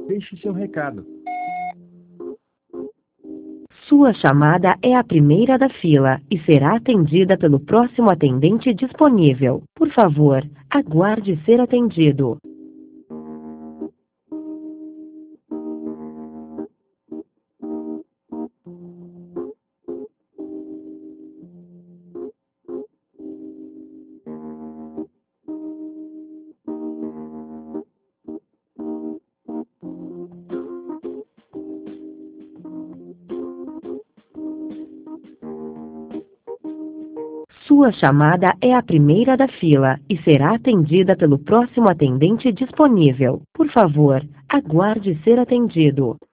Deixe seu recado. Sua chamada é a primeira da fila e será atendida pelo próximo atendente disponível. Por favor, aguarde ser atendido. Sua chamada é a primeira da fila e será atendida pelo próximo atendente disponível. Por favor, aguarde ser atendido.